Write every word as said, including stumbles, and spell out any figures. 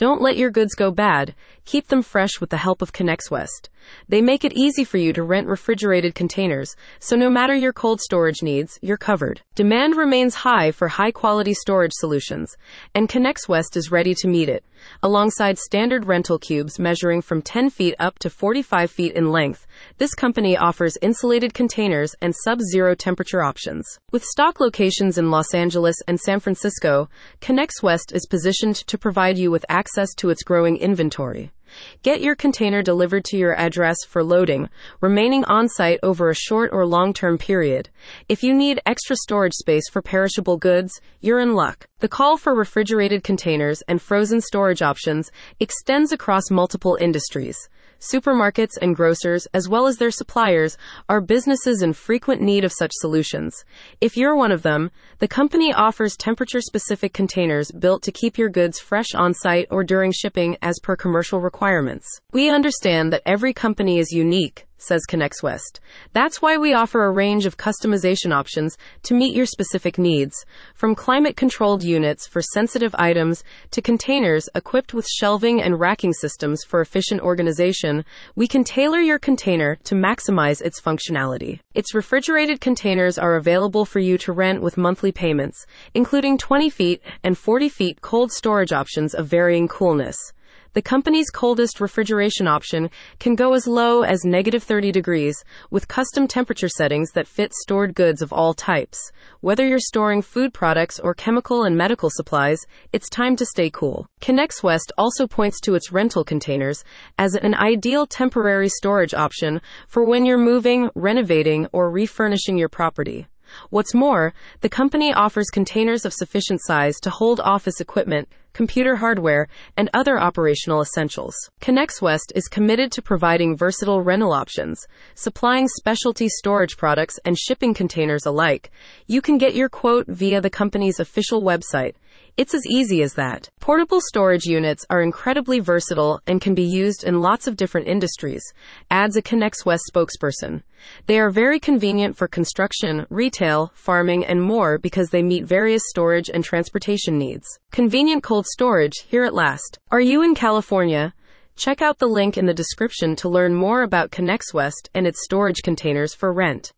Don't let your goods go bad. Keep them fresh with the help of ConnexWest. They make it easy for you to rent refrigerated containers, so no matter your cold storage needs, you're covered. Demand remains high for high-quality storage solutions, and ConnexWest is ready to meet it. Alongside standard rental cubes measuring from ten feet up to forty-five feet in length, this company offers insulated containers and sub-zero temperature options. With stock locations in Los Angeles and San Francisco, ConnexWest is positioned to provide you with access to its growing inventory. Get your container delivered to your address for loading, remaining on-site over a short or long-term period. If you need extra storage space for perishable goods, you're in luck. The call for refrigerated containers and frozen storage options extends across multiple industries. Supermarkets and grocers, as well as their suppliers, are businesses in frequent need of such solutions. If you're one of them, the company offers temperature-specific containers built to keep your goods fresh on-site or during shipping as per commercial requirements. We understand that every company is unique, says ConnexWest. That's why we offer a range of customization options to meet your specific needs. From climate-controlled units for sensitive items to containers equipped with shelving and racking systems for efficient organization, we can tailor your container to maximize its functionality. Its refrigerated containers are available for you to rent with monthly payments, including twenty feet and forty feet cold storage options of varying coolness. The company's coldest refrigeration option can go as low as negative thirty degrees, with custom temperature settings that fit stored goods of all types. Whether you're storing food products or chemical and medical supplies, it's time to stay cool. ConnexWest also points to its rental containers as an ideal temporary storage option for when you're moving, renovating, or refurnishing your property. What's more, the company offers containers of sufficient size to hold office equipment, computer hardware, and other operational essentials. ConnexWest is committed to providing versatile rental options, supplying specialty storage products and shipping containers alike. You can get your quote via the company's official website. It's as easy as that. Portable storage units are incredibly versatile and can be used in lots of different industries, adds a ConnexWest spokesperson. They are very convenient for construction, retail, farming, and more because they meet various storage and transportation needs. Convenient cold storage, here at last. Are you in California? Check out the link in the description to learn more about ConnexWest and its storage containers for rent.